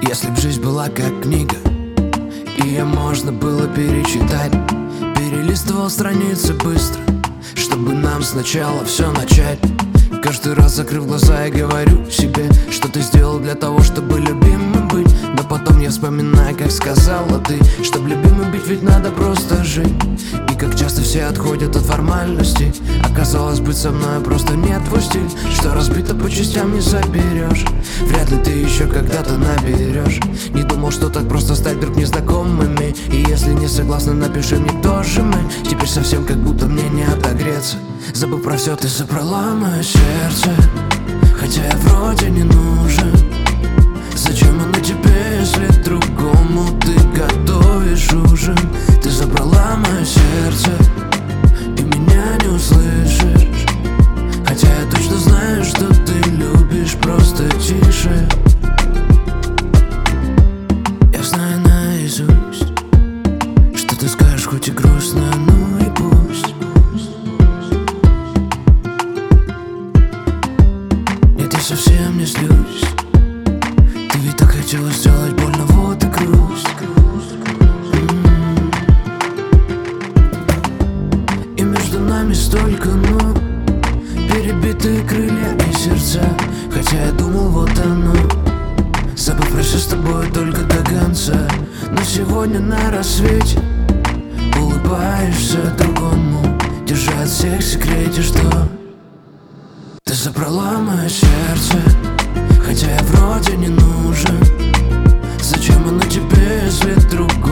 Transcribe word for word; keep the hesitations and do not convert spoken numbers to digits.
Если б жизнь была как книга, и ее можно было перечитать, перелистывал страницы быстро, чтобы нам сначала все начать. Каждый раз, закрыв глаза, я говорю себе, что ты сделал для того, чтобы любимым быть. Но потом я вспоминаю, как сказала ты, чтобы любимым быть ведь надо просто жить. И как часто все отходят от формальностей. Оказалось, быть со мной просто не твой стиль. Что разбито по частям не заберешь. Вряд ли ты еще когда-то наберешь. Не думал, что так просто стать вдруг незнакомыми. И если не согласна, напиши мне, кто же мы. Теперь совсем как будто мне не отогреться. Забыв про все, ты забрала мое сердце, хотя я вроде не нужен. Зачем оно тебе, если другому ты готовишь ужин? Ты забрала мое сердце, и меня не услышишь. Хотя я точно знаю, что ты любишь просто тише. Я знаю наизусть, что ты скажешь, хоть и грустно, ну и пусть. Нет, я совсем не злюсь. Ты ведь так хотела сделать больно, вот и грусть. М-м-м. И между нами столько, ну, перебитые крылья и сердца. Хотя я думал, вот оно. Забыв про все с тобой только до конца. Но сегодня на рассвете улыбаешься другому, держа от всех в секрете, что ты забрала мое сердце, хотя я вроде не нужен. Зачем оно тебе, если друг